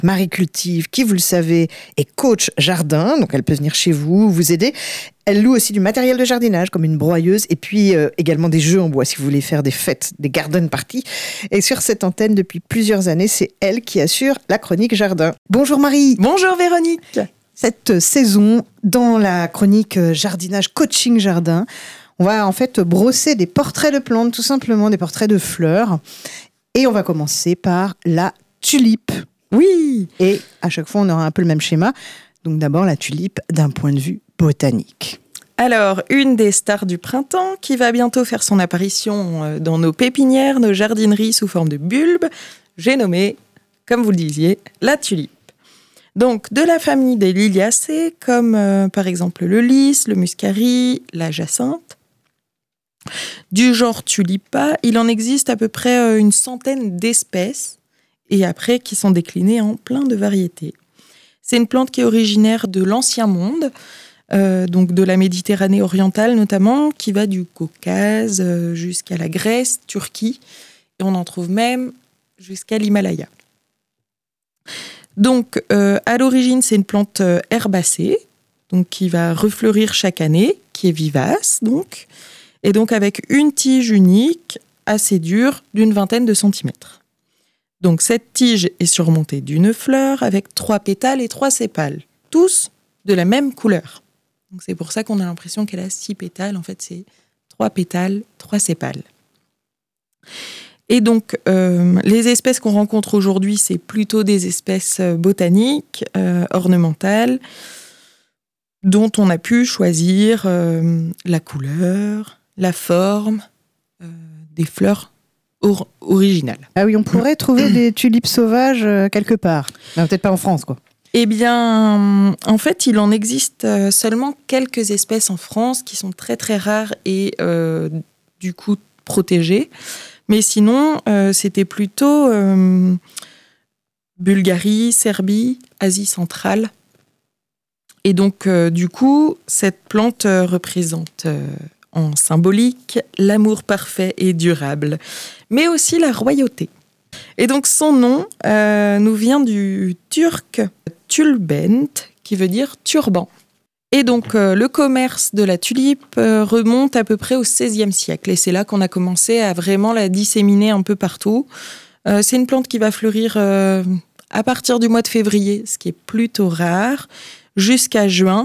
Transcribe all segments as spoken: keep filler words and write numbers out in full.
Marie cultive, qui vous le savez, est coach jardin, donc elle peut venir chez vous, vous aider. Elle loue aussi du matériel de jardinage, comme une broyeuse, et puis euh, également des jeux en bois, si vous voulez faire des fêtes, des garden parties. Et sur cette antenne, depuis plusieurs années, c'est elle qui assure la chronique jardin. Bonjour Marie. Bonjour Véronique. Cette saison, dans la chronique jardinage, coaching jardin, on va en fait brosser des portraits de plantes, tout simplement des portraits de fleurs. Et on va commencer par la tulipe. Oui. Et à chaque fois, on aura un peu le même schéma. Donc d'abord, la tulipe d'un point de vue botanique. Alors, une des stars du printemps qui va bientôt faire son apparition dans nos pépinières, nos jardineries sous forme de bulbes, j'ai nommé, comme vous le disiez, la tulipe. Donc, de la famille des liliacées, comme euh, par exemple le lys, le muscari, la jacinthe. Du genre tulipa, il en existe à peu près euh, une centaine d'espèces, et après qui sont déclinées en plein de variétés. C'est une plante qui est originaire de l'Ancien Monde, euh, donc de la Méditerranée orientale notamment, qui va du Caucase euh, jusqu'à la Grèce, Turquie, et on en trouve même jusqu'à l'Himalaya. Donc, euh, à l'origine, c'est une plante euh, herbacée, donc qui va refleurir chaque année, qui est vivace, donc, et donc avec une tige unique, assez dure, d'une vingtaine de centimètres. Donc, cette tige est surmontée d'une fleur avec trois pétales et trois sépales, tous de la même couleur. Donc, c'est pour ça qu'on a l'impression qu'elle a six pétales. En fait, c'est trois pétales, trois sépales. Et donc, euh, les espèces qu'on rencontre aujourd'hui, c'est plutôt des espèces botaniques, euh, ornementales, dont on a pu choisir euh, la couleur, la forme, euh, des fleurs or- originales. Ah oui, on pourrait trouver des tulipes sauvages euh, quelque part. Non, peut-être pas en France, quoi. Eh bien, en fait, il en existe seulement quelques espèces en France qui sont très très rares et euh, du coup protégées. Mais sinon, euh, c'était plutôt euh, Bulgarie, Serbie, Asie centrale. Et donc, euh, du coup, cette plante euh, représente euh, en symbolique l'amour parfait et durable, mais aussi la royauté. Et donc, son nom euh, nous vient du turc tulbent, qui veut dire turban. Et donc, euh, le commerce de la tulipe euh, remonte à peu près au seizième siècle. Et c'est là qu'on a commencé à vraiment la disséminer un peu partout. Euh, c'est une plante qui va fleurir euh, à partir du mois de février, ce qui est plutôt rare, jusqu'à juin.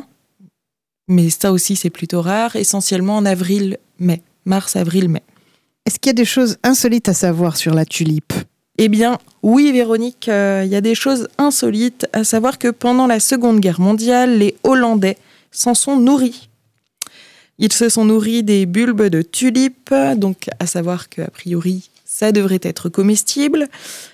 Mais ça aussi, c'est plutôt rare, essentiellement en avril-mai, mars, avril, mai. Est-ce qu'il y a des choses insolites à savoir sur la tulipe ? Eh bien, oui, Véronique, euh, il y a des choses insolites, à savoir que pendant la Seconde Guerre mondiale, les Hollandais s'en sont nourris. Ils se sont nourris des bulbes de tulipes, donc à savoir qu'a priori, ça devrait être comestible.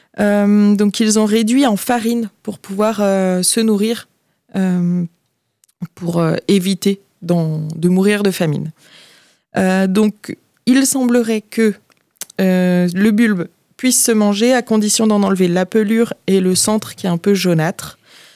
Euh, donc, ils ont réduit en farine pour pouvoir euh, se nourrir, euh, pour euh, éviter d'en, de mourir de famine. Euh, donc, il semblerait que euh, le bulbe puisse se manger à condition d'en enlever la pelure et le centre qui est un peu jaunâtre.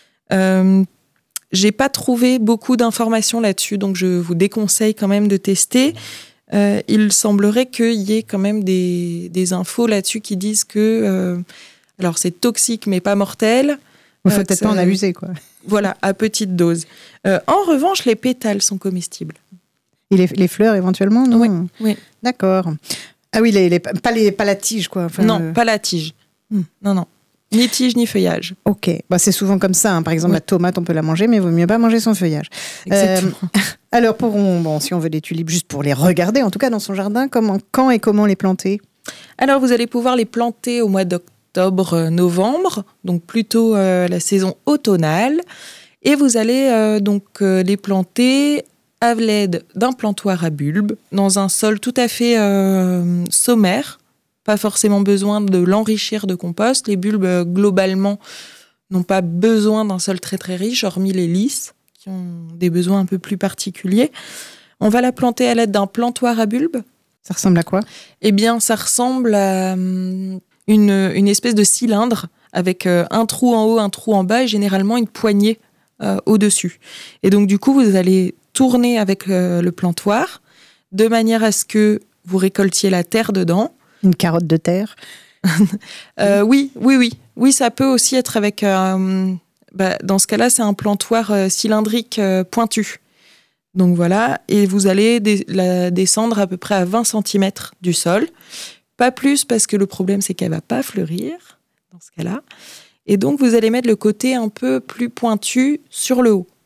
Euh, j'ai pas trouvé beaucoup d'informations là-dessus, donc je vous déconseille quand même de tester. Euh, il semblerait qu'il y ait quand même des, des infos là-dessus qui disent que euh, alors c'est toxique mais pas mortel. Il faut euh, peut-être ça, pas en abuser, quoi. Voilà, à petite dose. Euh, en revanche, les pétales sont comestibles. Et les, les fleurs éventuellement, non ? Oui, oui. D'accord. Ah oui, les, les, pas, les, pas la tige, quoi. Enfin, non, le... pas la tige. Hmm. Non, non. Ni tige, ni feuillage. Ok. Bah, c'est souvent comme ça. Hein. Par exemple, oui. La tomate, on peut la manger, mais il vaut mieux pas manger son feuillage. Exactement. Euh, alors, pour, bon, si on veut des tulipes juste pour les regarder, en tout cas dans son jardin, comment, quand et comment les planter ? Alors, vous allez pouvoir les planter au mois d'octobre, novembre, donc plutôt euh, la saison automnale. Et vous allez euh, donc euh, les planter à l'aide d'un plantoir à bulbes, dans un sol tout à fait euh, sommaire. Pas forcément besoin de l'enrichir de compost. Les bulbes, euh, globalement, n'ont pas besoin d'un sol très très riche, hormis les lys, qui ont des besoins un peu plus particuliers. On va la planter à l'aide d'un plantoir à bulbes. Ça ressemble à quoi ? Eh bien, ça ressemble à um, une, une espèce de cylindre avec euh, un trou en haut, un trou en bas et généralement une poignée euh, au-dessus. Et donc, du coup, vous allez tourner avec euh, le plantoir de manière à ce que vous récoltiez la terre dedans. Une carotte de terre. euh, oui, oui, oui. Oui, ça peut aussi être avec... Euh, bah, dans ce cas-là, c'est un plantoir euh, cylindrique euh, pointu. Donc voilà, et vous allez dé- la descendre à peu près à vingt centimètres du sol. Pas plus, parce que le problème, c'est qu'elle ne va pas fleurir, dans ce cas-là. Et donc, vous allez mettre le côté un peu plus pointu sur le haut.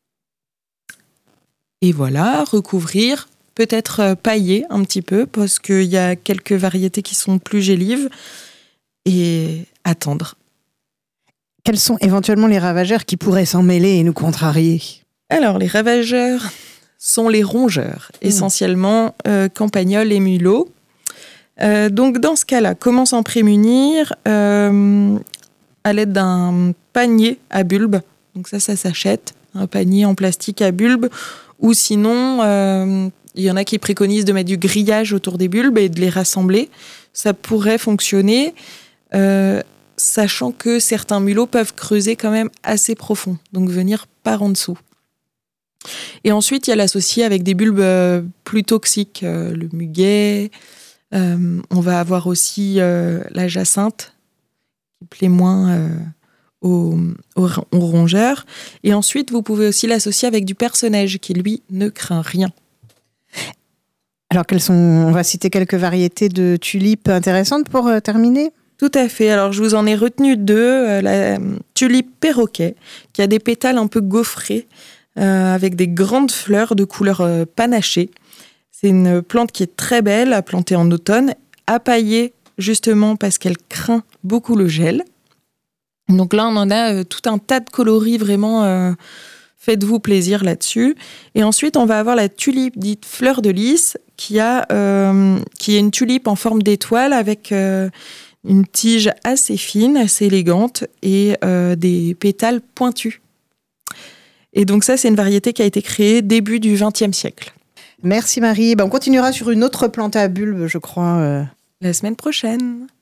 Et voilà, recouvrir, peut-être euh, pailler un petit peu, parce qu'il y a quelques variétés qui sont plus gélives, et attendre. Quels sont éventuellement les ravageurs qui pourraient s'en mêler et nous contrarier ? Alors, les ravageurs sont les rongeurs, mmh. essentiellement euh, campagnols et mulots. Euh, donc, dans ce cas-là, comment s'en prémunir euh, à l'aide d'un panier à bulbes. Donc ça, ça s'achète, un panier en plastique à bulbes. Ou sinon, euh, il y en a qui préconisent de mettre du grillage autour des bulbes et de les rassembler. Ça pourrait fonctionner, euh, sachant que certains mulots peuvent creuser quand même assez profond, donc venir par en dessous. Et ensuite, il y a l'associé avec des bulbes euh, plus toxiques, euh, le muguet. Euh, on va avoir aussi euh, la jacinthe, qui plaît moins euh, aux, aux, aux rongeurs. Et ensuite, vous pouvez aussi l'associer avec du perce-neige, qui, lui, ne craint rien. Alors, quelles sont, on va citer quelques variétés de tulipes intéressantes pour euh, terminer ? Tout à fait. Alors, je vous en ai retenu deux. Euh, la tulipe perroquet, qui a des pétales un peu gaufrés, euh, avec des grandes fleurs de couleur euh, panachée. C'est une plante qui est très belle à planter en automne, à pailler justement parce qu'elle craint beaucoup le gel. Donc là, on en a euh, tout un tas de coloris, vraiment, euh, faites-vous plaisir là-dessus. Et ensuite, on va avoir la tulipe dite fleur de lys, qui, a, euh, qui est une tulipe en forme d'étoile avec euh, une tige assez fine, assez élégante et euh, des pétales pointus. Et donc ça, c'est une variété qui a été créée début du vingtième siècle. Merci Marie. Ben, on continuera sur une autre plante à bulbes, je crois. Euh... La semaine prochaine.